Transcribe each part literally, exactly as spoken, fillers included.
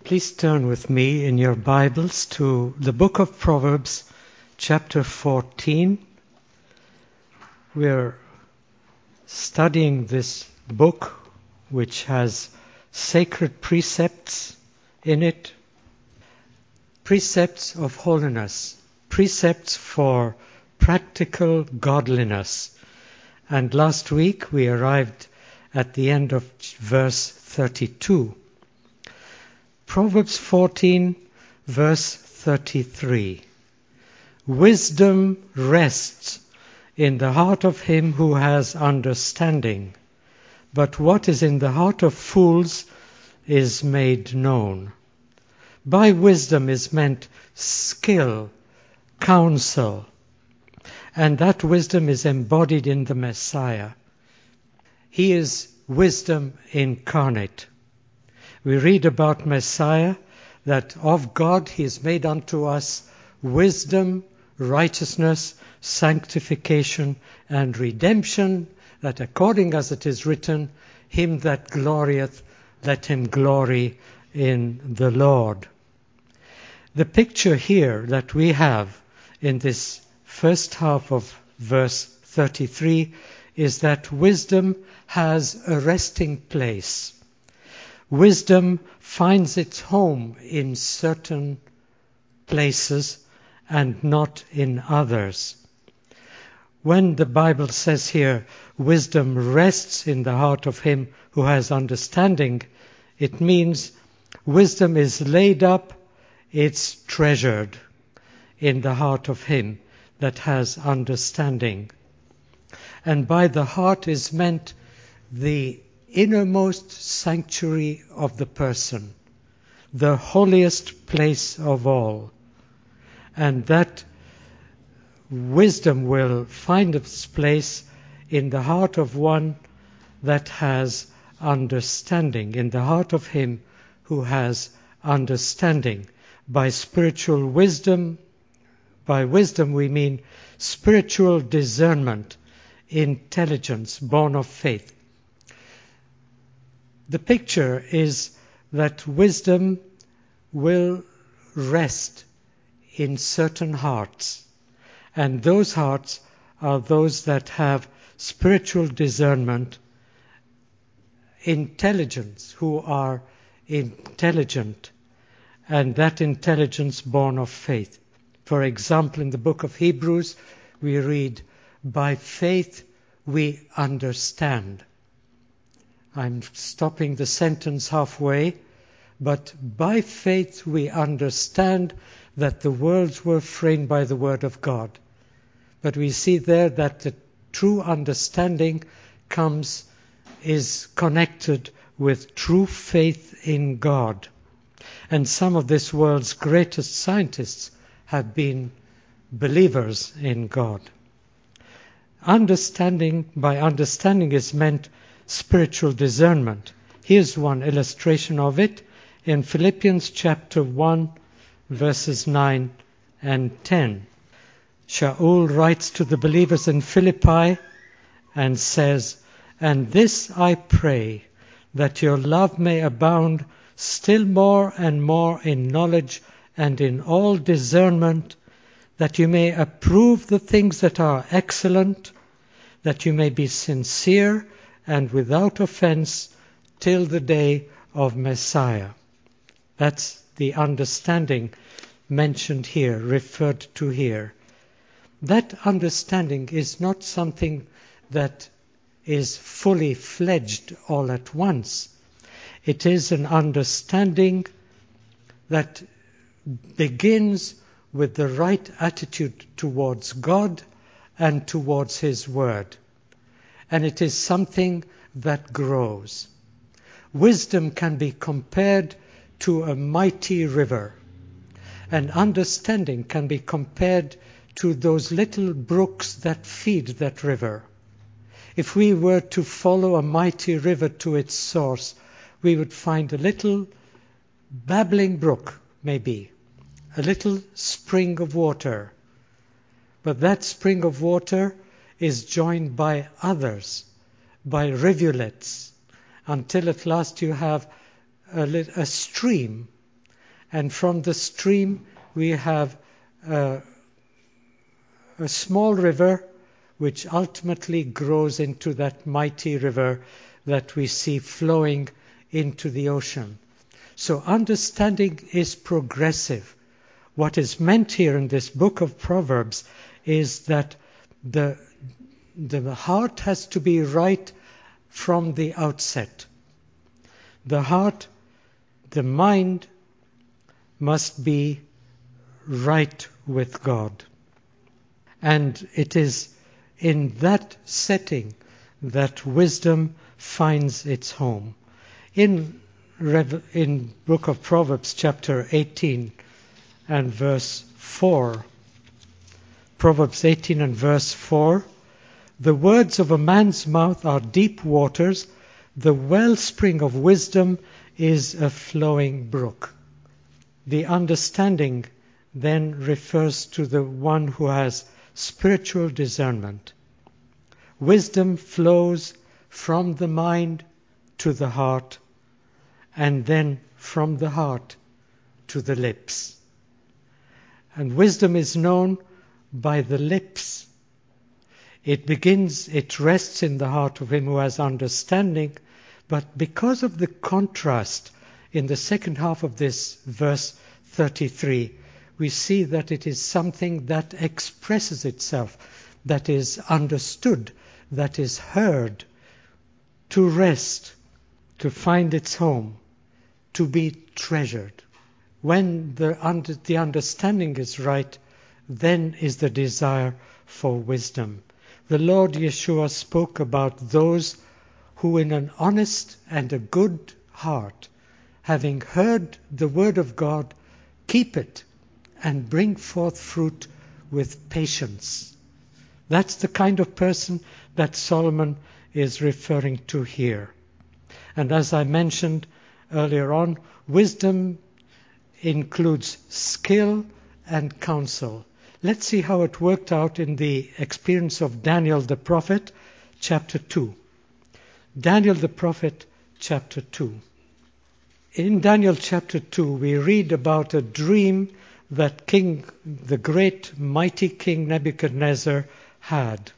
Please turn with me in your Bibles to the book of Proverbs, chapter fourteen. We're studying this book which has sacred precepts in it, precepts of holiness, precepts for practical godliness. And last week we arrived at the end of verse thirty-two. Proverbs fourteen, verse thirty-three. Wisdom rests in the heart of him who has understanding, but what is in the heart of fools is made known. By wisdom is meant skill, counsel, and that wisdom is embodied in the Messiah. He is wisdom incarnate. We read about Messiah, that of God he is made unto us wisdom, righteousness, sanctification, and redemption, that according as it is written, him that glorieth, let him glory in the Lord. The picture here that we have in this first half of verse thirty-three is that wisdom has a resting place. Wisdom finds its home in certain places and not in others. When the Bible says here, wisdom rests in the heart of him who has understanding, it means wisdom is laid up, it's treasured in the heart of him that has understanding. And by the heart is meant the innermost sanctuary of the person, the holiest place of all. And that wisdom will find its place in the heart of one that has understanding, in the heart of him who has understanding. By spiritual wisdom, by wisdom we mean spiritual discernment, intelligence born of faith. The picture is that wisdom will rest in certain hearts, and those hearts are those that have spiritual discernment, intelligence, who are intelligent, and that intelligence born of faith. For example, in the book of Hebrews, we read, by faith we understand. I'm stopping the sentence halfway, but by faith we understand that the worlds were framed by the word of God. But we see there that the true understanding comes, is connected with true faith in God. And some of this world's greatest scientists have been believers in God. Understanding, by understanding is meant spiritual discernment. Here's one illustration of it in Philippians chapter one, verses nine and ten. Shaul writes to the believers in Philippi and says, and this I pray, that your love may abound still more and more in knowledge and in all discernment, that you may approve the things that are excellent, that you may be sincere and without offense till the day of Messiah. That's the understanding mentioned here, referred to here. That understanding is not something that is fully fledged all at once. It is an understanding that begins with the right attitude towards God and towards His Word. And it is something that grows. Wisdom can be compared to a mighty river, and understanding can be compared to those little brooks that feed that river. If we were to follow a mighty river to its source, we would find a little babbling brook, maybe, a little spring of water. But that spring of water is joined by others, by rivulets, until at last you have a, a stream And from the stream we have uh, a small river which ultimately grows into that mighty river that we see flowing into the ocean. So understanding is progressive. What is meant here in this book of Proverbs is that the, the heart has to be right from the outset. The heart, the mind must be right with God. And it is in that setting that wisdom finds its home. In in book of Proverbs chapter eighteen and verse four, Proverbs eighteen and verse four, the words of a man's mouth are deep waters, the wellspring of wisdom is a flowing brook. The understanding then refers to the one who has spiritual discernment. Wisdom flows from the mind to the heart, and then from the heart to the lips. And wisdom is known by the lips. It begins, it rests in the heart of him who has understanding, but because of the contrast in the second half of this verse thirty-three, we see that it is something that expresses itself, that is understood, that is heard, to rest, to find its home, to be treasured. When the, under, the understanding is right, then is the desire for wisdom. The Lord Yeshua spoke about those who in an honest and a good heart, having heard the word of God, keep it and bring forth fruit with patience. That's the kind of person that Solomon is referring to here. And as I mentioned earlier on, wisdom includes skill and counsel. Let's see how it worked out in the experience of Daniel the prophet, chapter two. Daniel the prophet, chapter two. In Daniel chapter two, we read about a dream that King, the great mighty King Nebuchadnezzar had.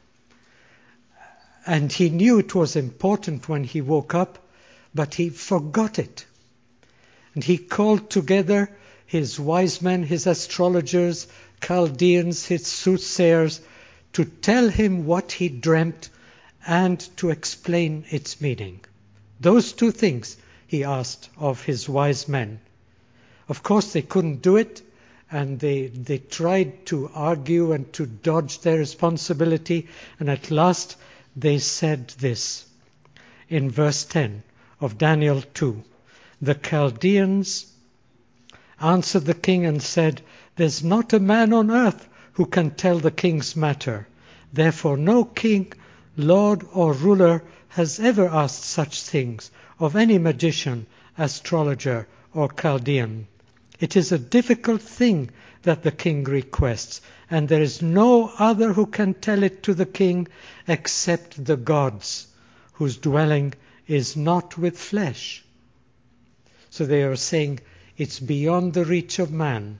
And he knew it was important when he woke up, but he forgot it. And he called together his wise men, his astrologers, Chaldeans, his soothsayers, to tell him what he dreamt and to explain its meaning. Those two things he asked of his wise men. Of course, they couldn't do it, and they, they tried to argue and to dodge their responsibility, and at last they said this in verse ten of Daniel two. The Chaldeans answered the king and said, "There's not a man on earth who can tell the king's matter. Therefore no king, lord or ruler has ever asked such things of any magician, astrologer or Chaldean. It is a difficult thing that the king requests, and there is no other who can tell it to the king except the gods, whose dwelling is not with flesh." So they are saying it's beyond the reach of man.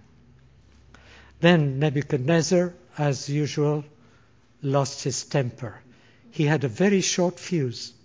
Then Nebuchadnezzar, as usual, lost his temper. He had a very short fuse.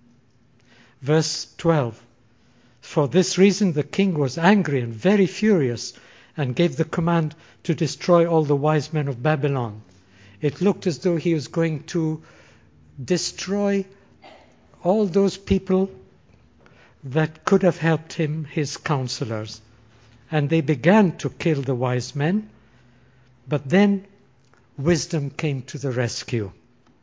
Verse twelve. For this reason the king was angry and very furious, and gave the command to destroy all the wise men of Babylon. It looked as though he was going to destroy all those people that could have helped him, his counselors. And they began to kill the wise men, but then wisdom came to the rescue.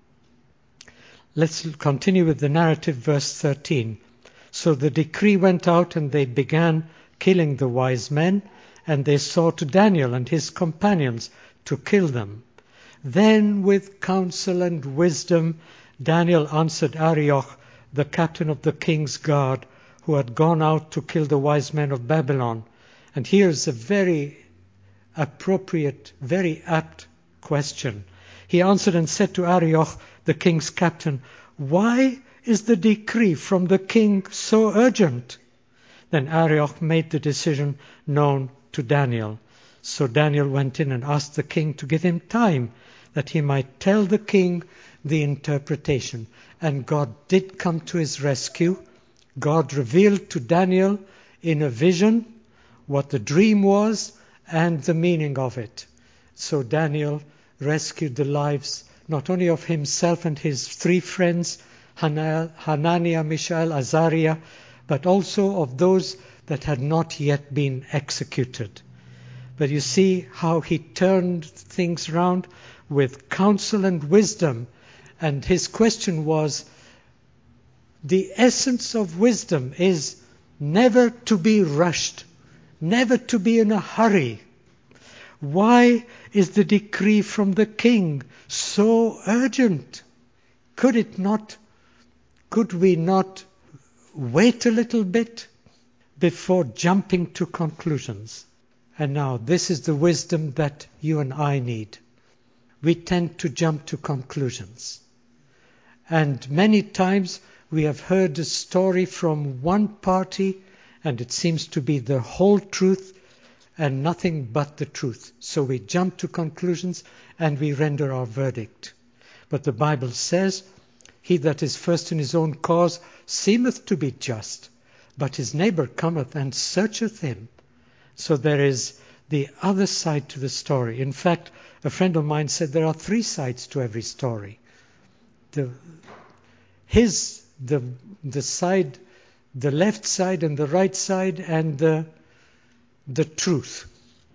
Let's continue with the narrative, verse thirteen. So the decree went out, and they began killing the wise men, and they sought Daniel and his companions to kill them. Then with counsel and wisdom Daniel answered Arioch, the captain of the king's guard, who had gone out to kill the wise men of Babylon. And here's a very appropriate, very apt question. He answered and said to Arioch, the king's captain, "Why is the decree from the king so urgent?" Then Arioch made the decision known to Daniel. So Daniel went in and asked the king to give him time that he might tell the king the interpretation. And God did come to his rescue. God revealed to Daniel in a vision what the dream was and the meaning of it. So Daniel rescued the lives not only of himself and his three friends, Hananiah, Mishael, Azariah, but also of those that had not yet been executed. But you see how he turned things round with counsel and wisdom. And his question was, the essence of wisdom is never to be rushed, never to be in a hurry. Why is the decree from the king so urgent? Could it not, could we not wait a little bit before jumping to conclusions? And now this is the wisdom that you and I need. We tend to jump to conclusions. And many times we have heard a story from one party and it seems to be the whole truth and nothing but the truth. So we jump to conclusions and we render our verdict. But the Bible says, he that is first in his own cause seemeth to be just, but his neighbor cometh and searcheth him. So there is the other side to the story. In fact, a friend of mine said there are three sides to every story. The, his, the, the side, the left side and the right side, and the, the truth.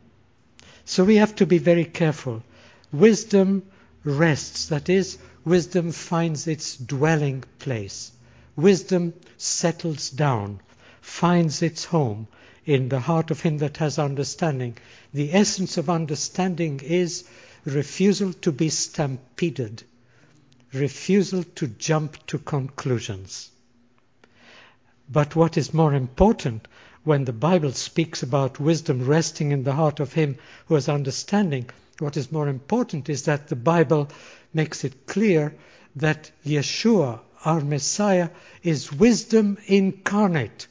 So we have to be very careful. Wisdom rests, that is, wisdom finds its dwelling place. Wisdom settles down, finds its home in the heart of him that has understanding. The essence of understanding is refusal to be stampeded, refusal to jump to conclusions. But what is more important, when the Bible speaks about wisdom resting in the heart of him who has understanding, what is more important is that the Bible makes it clear that Yeshua, our Messiah, is wisdom incarnate,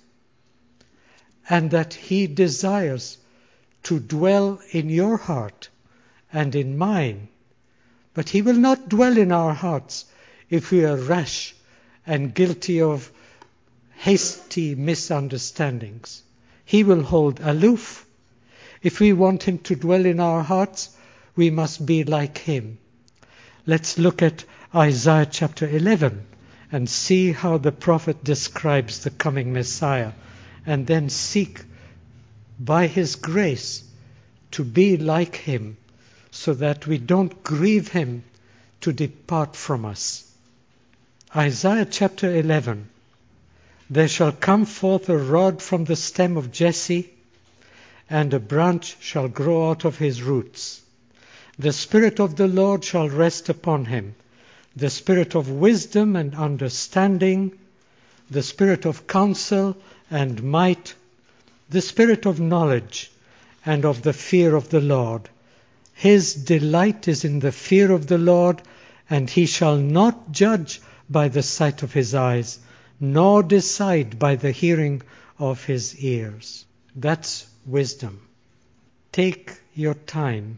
and that he desires to dwell in your heart and in mine. But he will not dwell in our hearts if we are rash and guilty of hasty misunderstandings. He will hold aloof. If we want him to dwell in our hearts, we must be like him. Let's look at Isaiah chapter eleven and see how the prophet describes the coming Messiah, and then seek by his grace to be like him so that we don't grieve him to depart from us. Isaiah chapter eleven. There shall come forth a rod from the stem of Jesse, and a branch shall grow out of his roots. The Spirit of the Lord shall rest upon him, the Spirit of wisdom and understanding, the Spirit of counsel and might, the Spirit of knowledge and of the fear of the Lord. His delight is in the fear of the Lord, and he shall not judge by the sight of his eyes, nor decide by the hearing of his ears. That's wisdom. Take your time.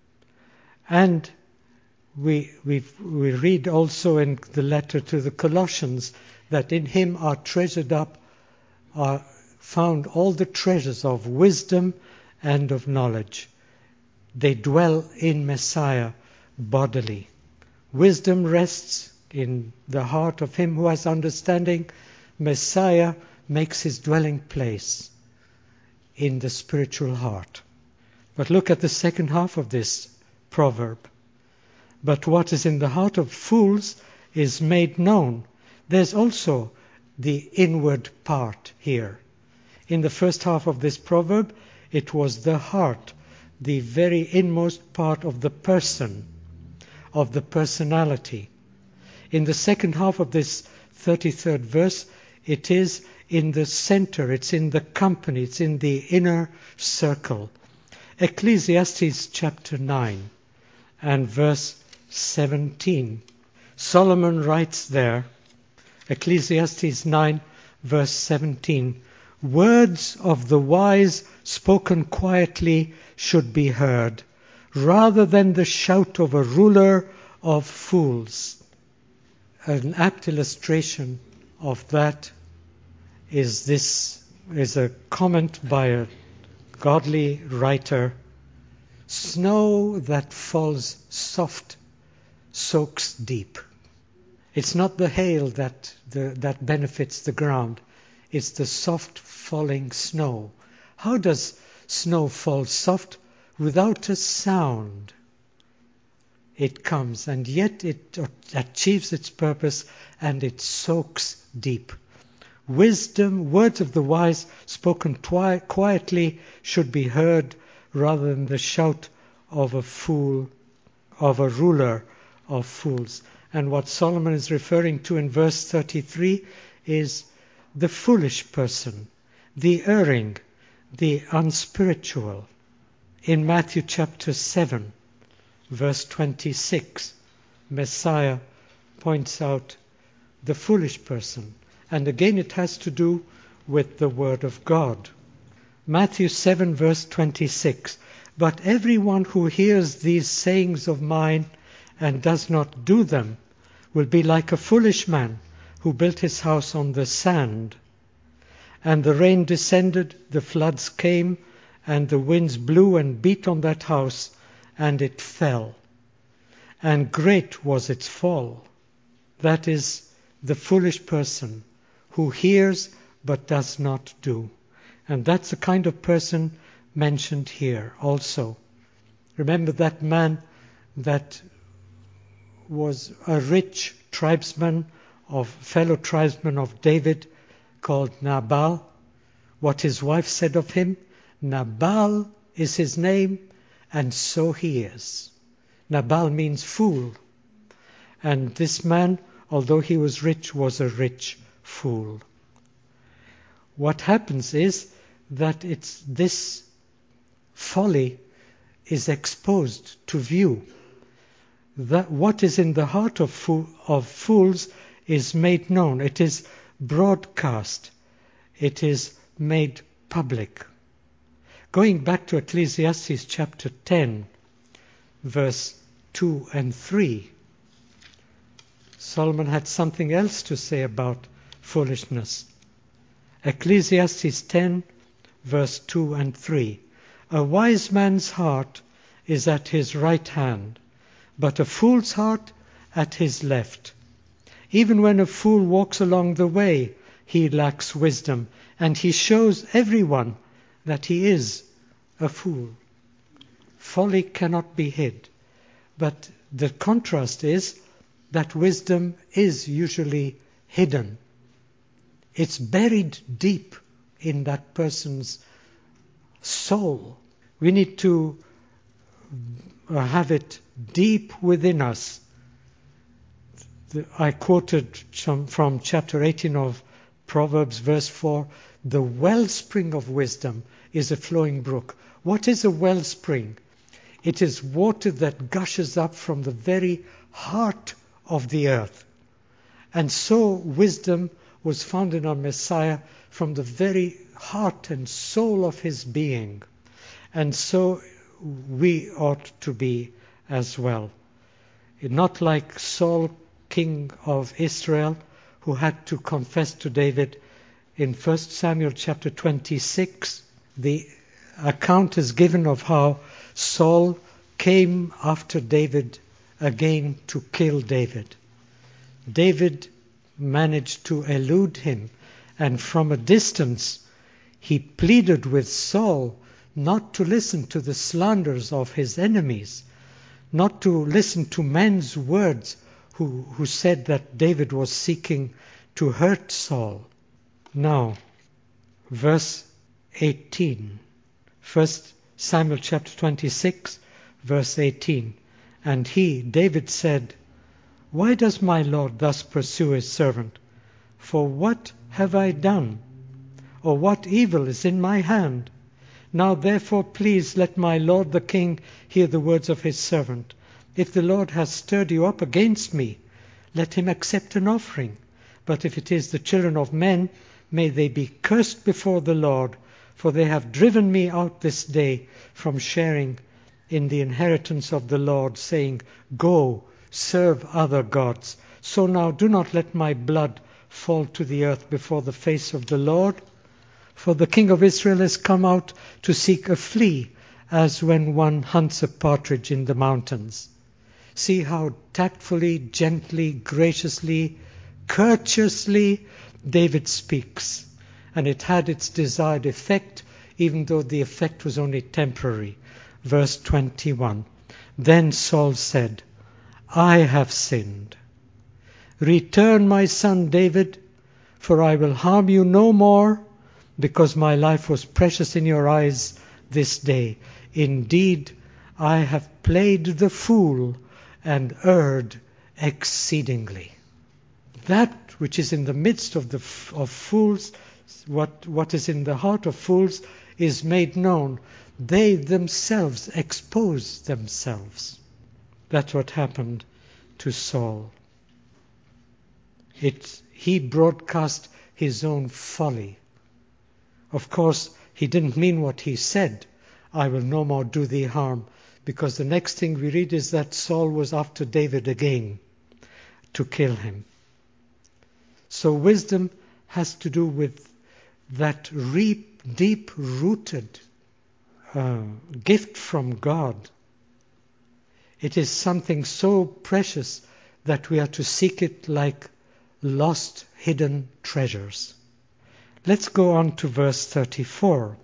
And we, we, we read also in the letter to the Colossians that in him are treasured up, are found all the treasures of wisdom and of knowledge. They dwell in Messiah bodily. Wisdom rests in the heart of him who has understanding. Messiah makes his dwelling place in the spiritual heart. But look at the second half of this proverb. But what is in the heart of fools is made known. There's also the inward part here. In the first half of this proverb, it was the heart, the very inmost part of the person, of the personality. In the second half of this thirty-third verse, it is in the center, it's in the company, it's in the inner circle. Ecclesiastes chapter nine and verse seventeen. Solomon writes there, Ecclesiastes nine verse seventeen, Words of the wise spoken quietly should be heard, rather than the shout of a ruler of fools. An apt illustration of that is this is a comment by a godly writer. Snow that falls soft soaks deep. It's not the hail that the, that benefits the ground. It's the soft falling snow. How does snow fall soft? Without a sound. It comes, and yet it achieves its purpose, and it soaks deep. Wisdom, words of the wise spoken twi- quietly should be heard, rather than the shout of a fool, of a ruler of fools. And what Solomon is referring to in verse thirty-three is the foolish person, the erring, the unspiritual. In Matthew chapter seven, verse twenty-six, Messiah points out the foolish person. And again it has to do with the word of God. Matthew seven, verse twenty-six. But everyone who hears these sayings of mine and does not do them will be like a foolish man who built his house on the sand. And the rain descended, the floods came, and the winds blew and beat on that house, and it fell. And great was its fall. That is the foolish person who hears but does not do. And that's the kind of person mentioned here also. Remember that man that was a rich tribesman of fellow tribesman of David called Nabal. What his wife said of him, Nabal is his name, and so he is. Nabal means fool. And this man, although he was rich, was a rich fool. What happens is that it's this folly is exposed to view. That what is in the heart of, fo- of fools is made known. It is broadcast. It is made public. Going back to Ecclesiastes chapter ten, verse two and three, Solomon had something else to say about foolishness. Ecclesiastes ten, verse two and three. A wise man's heart is at his right hand, but a fool's heart at his left. Even when a fool walks along the way, he lacks wisdom, and he shows everyone that he is a fool. Folly cannot be hid. But the contrast is that wisdom is usually hidden. It's buried deep in that person's soul. We need to have it deep within us. I quoted from chapter eighteen of Proverbs, verse four, the wellspring of wisdom is a flowing brook. What is a wellspring? It is water that gushes up from the very heart of the earth. And so wisdom was found in our Messiah from the very heart and soul of his being. And so we ought to be as well. Not like Saul, king of Israel, who had to confess to David. In First Samuel chapter twenty-six, the account is given of how Saul came after David again to kill David. David managed to elude him, and from a distance he pleaded with Saul not to listen to the slanders of his enemies, not to listen to men's words who, who said that David was seeking to hurt Saul. Now, verse eighteen. First Samuel chapter twenty-six, verse eighteen. And he, David, said, Why does my Lord thus pursue his servant? For what have I done? Or what evil is in my hand? Now therefore please let my Lord the king hear the words of his servant. If the Lord has stirred you up against me, let him accept an offering. But if it is the children of men, may they be cursed before the Lord, for they have driven me out this day from sharing in the inheritance of the Lord, saying, Go, serve other gods. So now do not let my blood fall to the earth before the face of the Lord. For the king of Israel has come out to seek a flea, as when one hunts a partridge in the mountains. See how tactfully, gently, graciously, courteously David speaks. And it had its desired effect, even though the effect was only temporary. Verse twenty-one. Then Saul said, I have sinned. Return, my son David, for I will harm you no more, because my life was precious in your eyes this day. Indeed, I have played the fool and erred exceedingly. That which is in the midst of the of fools, what what is in the heart of fools, is made known. They themselves expose themselves. That's what happened to Saul. It, he broadcast his own folly. Of course, he didn't mean what he said, I will no more do thee harm, because the next thing we read is that Saul was after David again to kill him. So wisdom has to do with that re- deep-rooted uh, gift from God. It is something so precious that we are to seek it like lost, hidden treasures. Let's go on to verse thirty-four.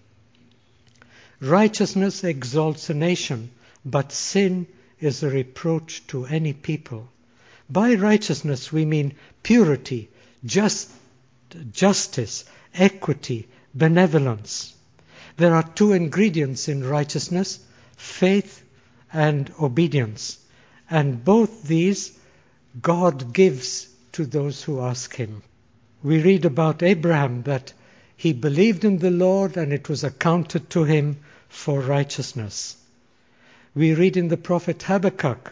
Righteousness exalts a nation, but sin is a reproach to any people. By righteousness we mean purity, just, justice, equity, benevolence. There are two ingredients in righteousness, faith and obedience. And both these God gives to those who ask him. We read about Abraham that he believed in the Lord and it was accounted to him for righteousness. We read in the prophet Habakkuk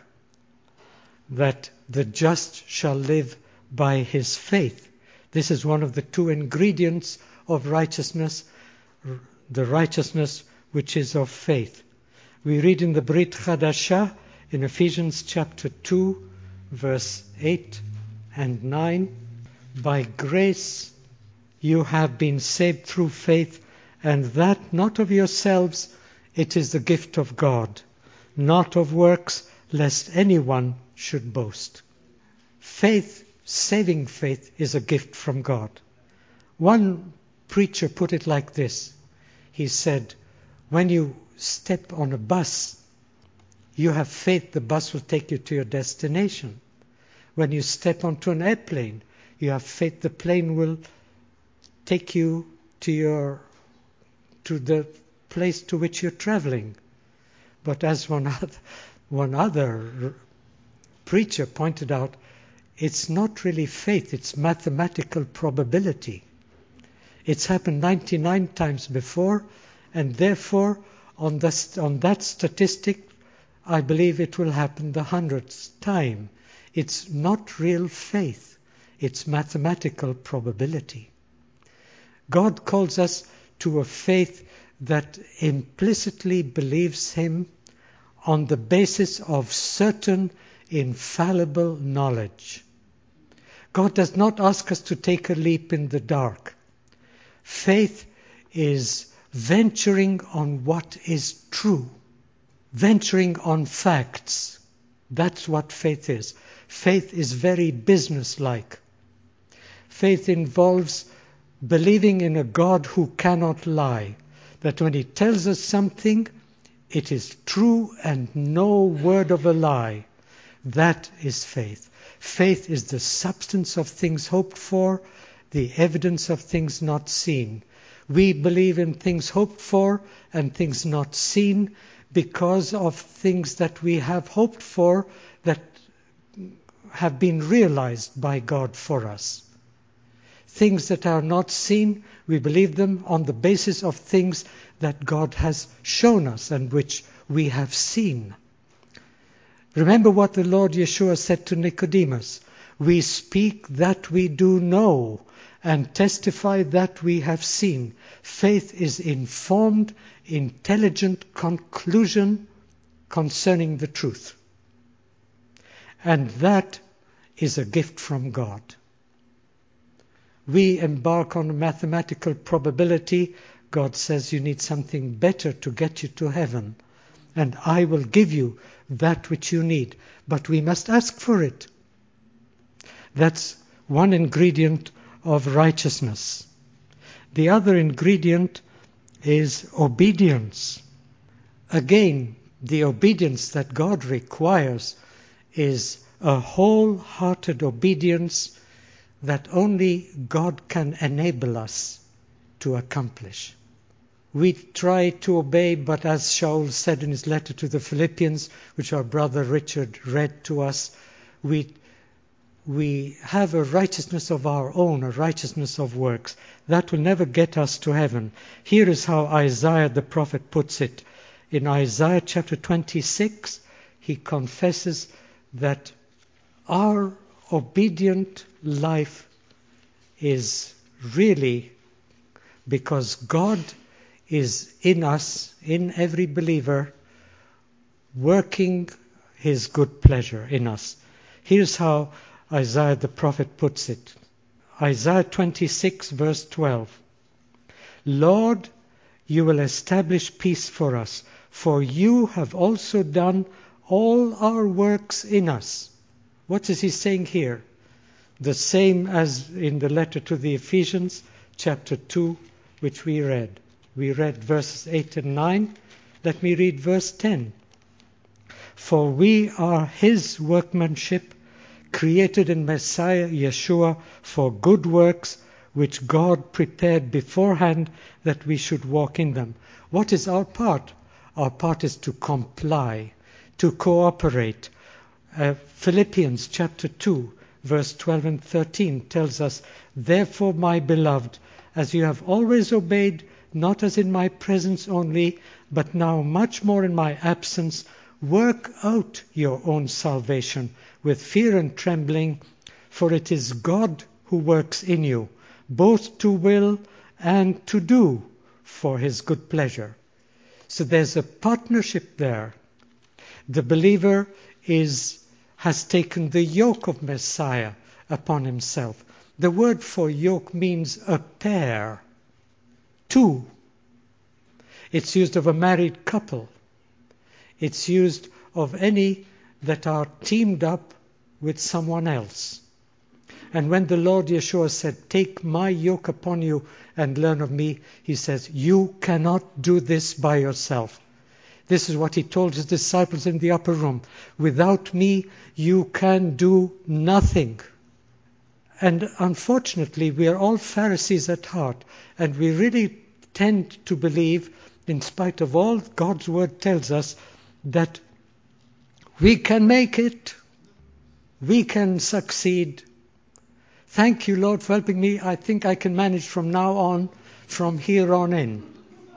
that the just shall live by his faith. This is one of the two ingredients of righteousness, the righteousness which is of faith. We read in the Brit Chadashah in Ephesians chapter two, verse eight and nine, by grace you have been saved through faith, and that not of yourselves, it is the gift of God, not of works, lest anyone should boast. Faith, saving faith, is a gift from God. One preacher put it like this. He said, when you step on a bus, you have faith the bus will take you to your destination. When you step onto an airplane, you have faith the plane will take you to your to the place to which you're traveling. But as one other, one other preacher pointed out, it's not really faith, it's mathematical probability. It's happened ninety-nine times before, and therefore on, this, on that statistic, I believe it will happen the hundredth time. It's not real faith, it's mathematical probability. God calls us to a faith that implicitly believes him on the basis of certain infallible knowledge. God does not ask us to take a leap in the dark. Faith is venturing on what is true, venturing on facts. That's what faith is. Faith is very businesslike. Faith involves believing in a God who cannot lie, that when he tells us something, it is true and no word of a lie. That is faith. Faith is the substance of things hoped for, the evidence of things not seen. We believe in things hoped for and things not seen because of things that we have hoped for that have been realized by God for us. Things that are not seen, we believe them on the basis of things that God has shown us and which we have seen. Remember what the Lord Yeshua said to Nicodemus. We speak that we do know, and testify that we have seen. Faith is informed, intelligent conclusion concerning the truth. And that is a gift from God. We embark on a mathematical probability. God says you need something better to get you to heaven, and I will give you that which you need. But we must ask for it. That's one ingredient of righteousness. The other ingredient is obedience. Again, the obedience that God requires is a wholehearted obedience that only God can enable us to accomplish. We try to obey, but as Shaul said in his letter to the Philippians, which our brother Richard read to us, we we have a righteousness of our own, a righteousness of works. That will never get us to heaven. Here is how Isaiah the prophet puts it. In Isaiah chapter twenty-six, he confesses that our obedient life is really because God is in us, in every believer, working his good pleasure in us. Here's how Isaiah the prophet puts it. Isaiah twenty-six verse twelve. Lord, you will establish peace for us, for you have also done all our works in us. What is he saying here? The same as in the letter to the Ephesians, chapter two, which we read. We read verses eight and nine. Let me read verse ten. For we are his workmanship, created in Messiah Yeshua for good works, which God prepared beforehand that we should walk in them. What is our part? Our part is to comply, to cooperate. Uh, Philippians chapter two, verse twelve and thirteen tells us, Therefore, my beloved, as you have always obeyed, not as in my presence only, but now much more in my absence, work out your own salvation with fear and trembling, for it is God who works in you, both to will and to do for his good pleasure. So there's a partnership there. The believer is has taken the yoke of Messiah upon himself. The word for yoke means a pair, two. It's used of a married couple. It's used of any that are teamed up with someone else. And when the Lord Yeshua said, take my yoke upon you and learn of me, he says, you cannot do this by yourself. This is what he told his disciples in the upper room. Without me, you can do nothing. And unfortunately, we are all Pharisees at heart, and we really tend to believe, in spite of all God's word tells us, that we can make it, we can succeed. Thank you, Lord, for helping me. I think I can manage from now on, from here on in.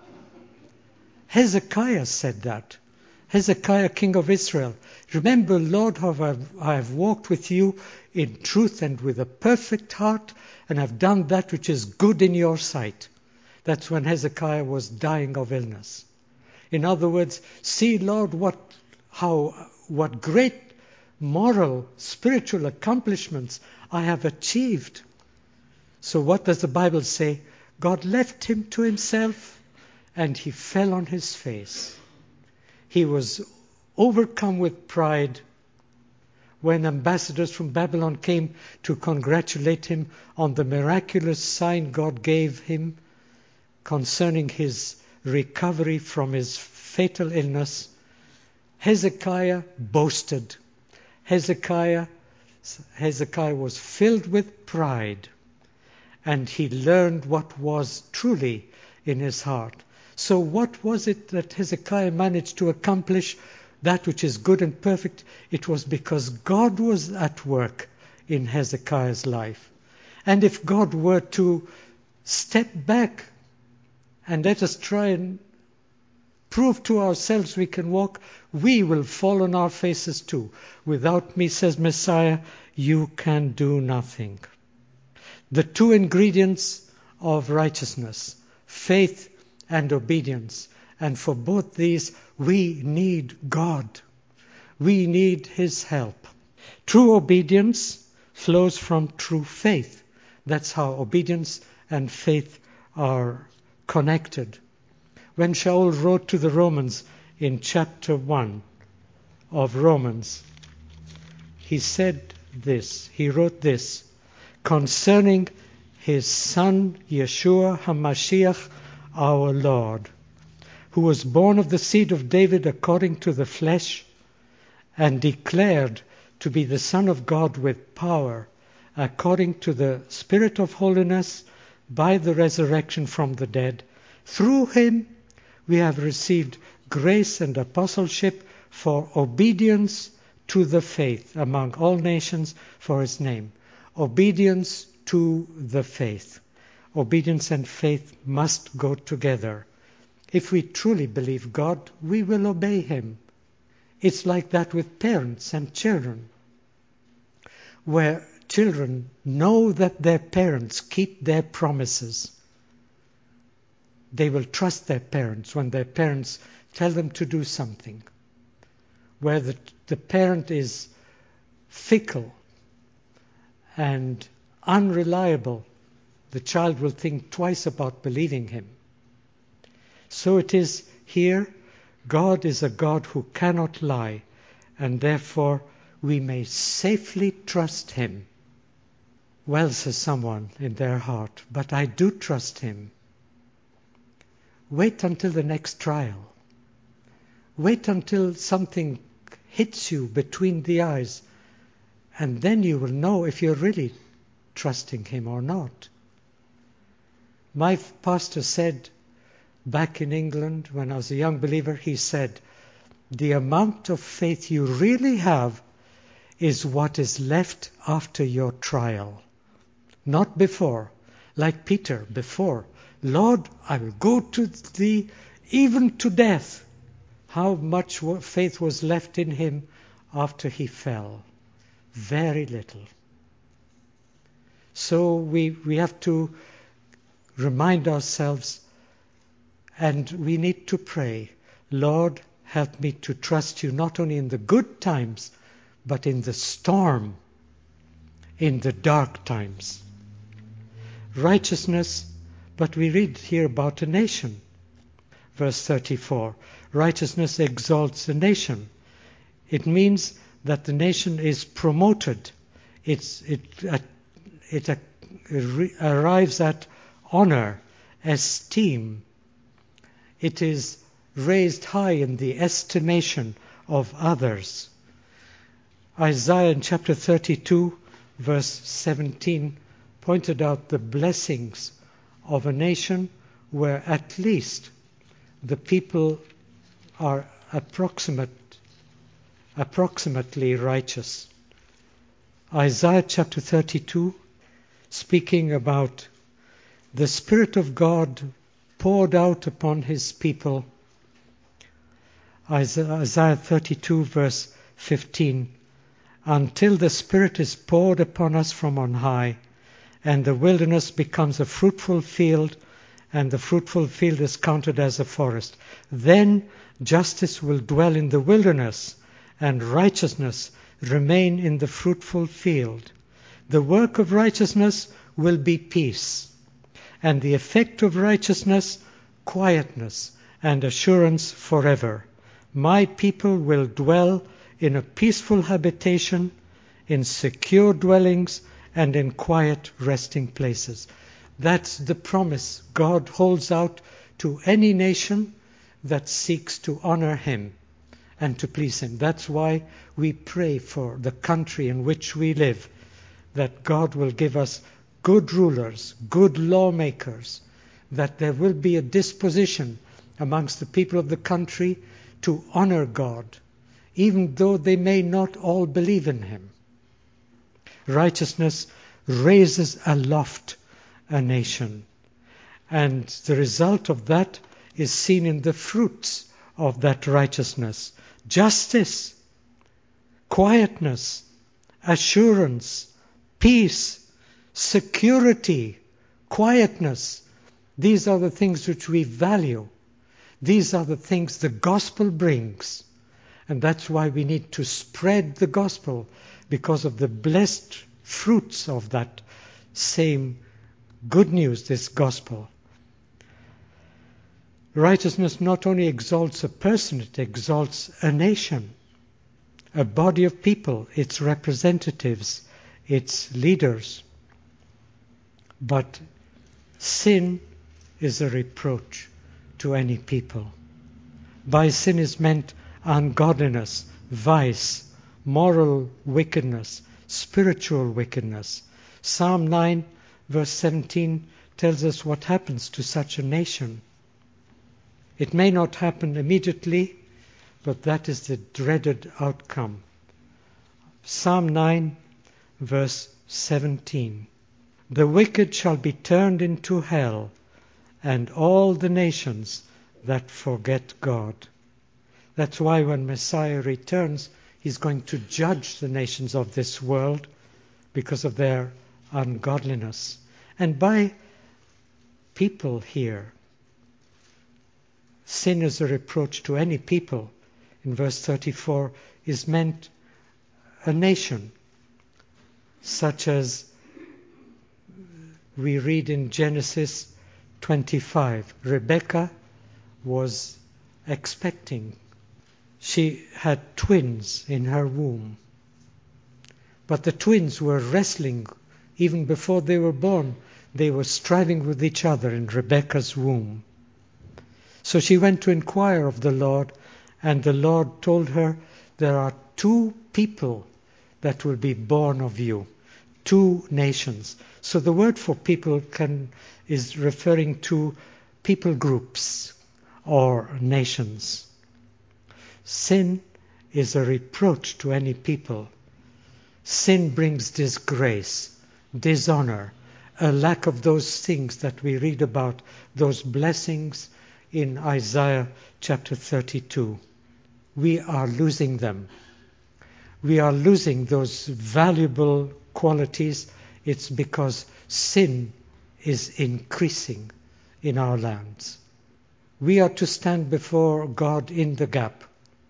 Hezekiah said that. Hezekiah, king of Israel. Remember, Lord, how I have walked with you in truth and with a perfect heart, and have done that which is good in your sight. That's when Hezekiah was dying of illness. In other words, see, Lord, what how what great moral, spiritual accomplishments I have achieved. So what does the Bible say? God left him to himself, and he fell on his face. He was overcome with pride when ambassadors from Babylon came to congratulate him on the miraculous sign God gave him concerning his recovery from his fatal illness. Hezekiah boasted. Hezekiah, Hezekiah was filled with pride, and he learned what was truly in his heart. So what was it that Hezekiah managed to accomplish? That which is good and perfect. It was because God was at work in Hezekiah's life. And if God were to step back and let us try and prove to ourselves we can walk, we will fall on our faces too. Without me, says Messiah, you can do nothing. The two ingredients of righteousness, faith and obedience. And for both these, we need God. We need His help. True obedience flows from true faith. That's how obedience and faith are connected. When Shaul wrote to the Romans in chapter one of Romans, he said this, he wrote this, concerning his son Yeshua HaMashiach our Lord, who was born of the seed of David according to the flesh, and declared to be the Son of God with power, according to the Spirit of holiness, by the resurrection from the dead. Through him we have received grace and apostleship for obedience to the faith among all nations for his name. Obedience to the faith. Obedience and faith must go together. If we truly believe God, we will obey him. It's like that with parents and children, where children know that their parents keep their promises. They will trust their parents when their parents tell them to do something. Where the, the parent is fickle and unreliable, the child will think twice about believing him. So it is here. God is a God who cannot lie, and therefore we may safely trust him. Well, says someone in their heart, but I do trust him. Wait until the next trial. Wait until something hits you between the eyes, and then you will know if you're really trusting him or not. My pastor said back in England when I was a young believer, he said, the amount of faith you really have is what is left after your trial, not before. Like Peter before, Lord, I will go to thee even to death. How much faith was left in him after he fell? Very little. So we, we have to remind ourselves, and we need to pray, Lord, help me to trust you not only in the good times, but in the storm, in the dark times. Righteousness, but we read here about a nation. Verse thirty-four, righteousness exalts a nation. It means that the nation is promoted. It's, it, uh, it uh, re- arrives at honor, esteem. It is raised high in the estimation of others. Isaiah in chapter thirty-two, verse seventeen, pointed out the blessings of a nation where at least the people are approximate, approximately righteous. Isaiah chapter thirty-two, speaking about the Spirit of God poured out upon his people. Isaiah thirty-two, verse fifteen, until the Spirit is poured upon us from on high, and the wilderness becomes a fruitful field, and the fruitful field is counted as a forest. Then justice will dwell in the wilderness, and righteousness remain in the fruitful field. The work of righteousness will be peace, and the effect of righteousness, quietness and assurance forever. My people will dwell in a peaceful habitation, in secure dwellings, and in quiet resting places. That's the promise God holds out to any nation that seeks to honor him and to please him. That's why we pray for the country in which we live, that God will give us good rulers, good lawmakers, that there will be a disposition amongst the people of the country to honor God, even though they may not all believe in him. Righteousness raises aloft a nation, and the result of that is seen in the fruits of that righteousness. Justice, quietness, assurance, peace, security, quietness. These are the things which we value. These are the things the gospel brings. And that's why we need to spread the gospel, because of the blessed fruits of that same good news, this gospel. Righteousness not only exalts a person, it exalts a nation, a body of people, its representatives, its leaders. But sin is a reproach to any people. By sin is meant ungodliness, vice, moral wickedness, spiritual wickedness. Psalm nine verse seventeen tells us what happens to such a nation. It may not happen immediately, but that is the dreaded outcome. Psalm nine verse seventeen. The wicked shall be turned into hell, and all the nations that forget God. That's why when Messiah returns, he's going to judge the nations of this world because of their ungodliness. And by people here, sin is a reproach to any people, in verse thirty-four, is meant a nation, such as we read in Genesis twenty-five. Rebekah was expecting. She had twins in her womb. But the twins were wrestling even before they were born. They were striving with each other in Rebekah's womb. So she went to inquire of the Lord, and the Lord told her, there are two people that will be born of you, two nations. So the word for people can is referring to people groups or nations. Sin is a reproach to any people. Sin brings disgrace, dishonor, a lack of those things that we read about, those blessings in Isaiah chapter thirty-two. We are losing them. We are losing those valuable qualities. It's because sin is increasing in our lands. We are to stand before God in the gap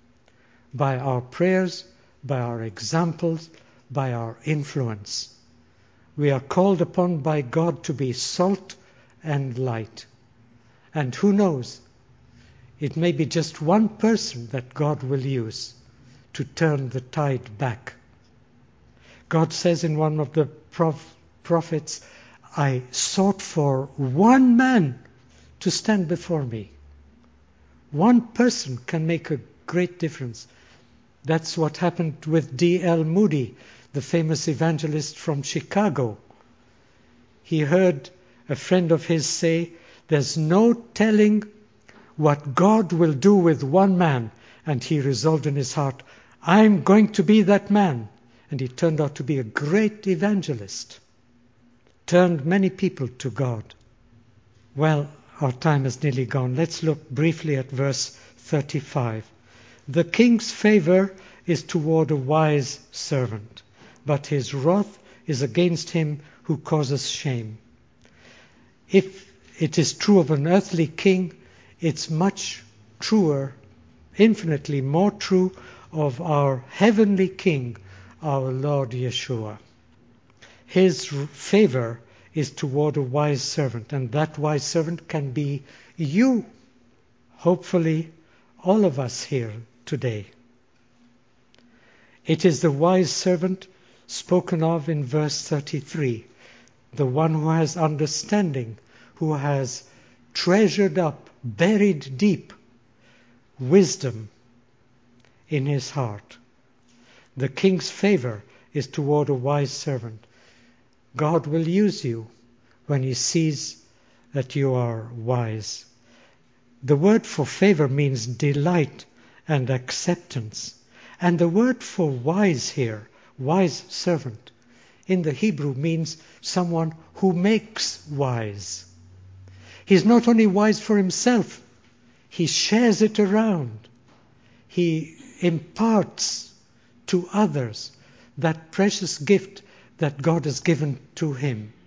by our prayers, by our examples, by our influence. We are called upon by God to be salt and light. And who knows, it may be just one person that God will use to turn the tide back. God says in one of the prof- prophets, I sought for one man to stand before me. One person can make a great difference. That's what happened with D L Moody, the famous evangelist from Chicago. He heard a friend of his say, there's no telling what God will do with one man. And he resolved in his heart, I'm going to be that man. And he turned out to be a great evangelist. Turned many people to God. Well, our time is nearly gone. Let's look briefly at verse thirty-five. The king's favor is toward a wise servant, but his wrath is against him who causes shame. If it is true of an earthly king, it's much truer, infinitely more true of our heavenly King, our Lord Yeshua. His favor is toward a wise servant, and that wise servant can be you, hopefully all of us here today. It is the wise servant spoken of in verse thirty-three, the one who has understanding, who has treasured up, buried deep, wisdom in his heart. The king's favor is toward a wise servant. God will use you when he sees that you are wise. The word for favor means delight and acceptance. And the word for wise here, wise servant, in the Hebrew means someone who makes wise. He's not only wise for himself, he shares it around. He imparts to others that precious gift that God has given to him.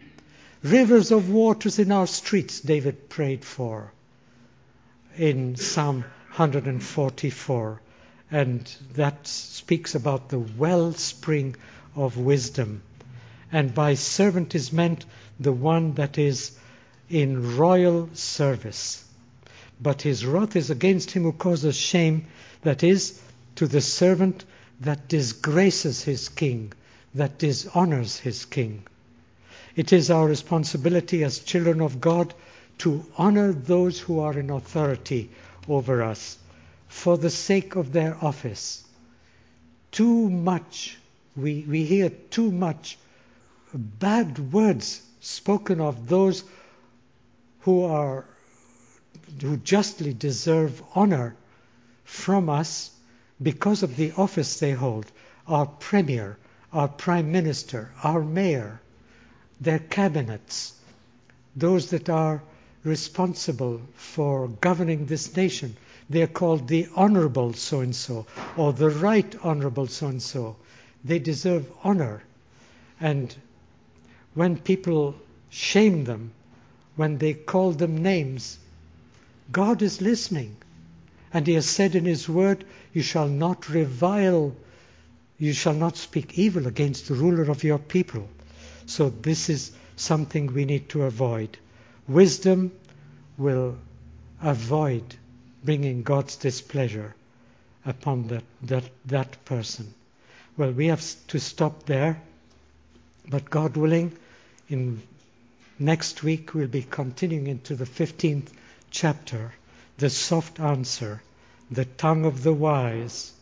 Rivers of waters in our streets, David prayed for in Psalm one forty-four. And that speaks about the wellspring of wisdom. And by servant is meant the one that is in royal service. But his wrath is against him who causes shame, that is, to the servant that disgraces his king, that dishonors his king. It is our responsibility as children of God to honor those who are in authority over us for the sake of their office. Too much, we, we hear too much bad words spoken of those who are who justly deserve honor from us because of the office they hold. Our premier, our prime minister, our mayor, their cabinets, those that are responsible for governing this nation. They're called the honorable so-and-so or the right honorable so-and-so. They deserve honor. And when people shame them, when they call them names, God is listening. And he has said in his word, you shall not revile, you shall not speak evil against the ruler of your people. So this is something we need to avoid. Wisdom will avoid bringing God's displeasure upon that, that, that person. Well, we have to stop there. But God willing, in next week we'll be continuing into the fifteenth chapter, the soft answer, the tongue of the wise,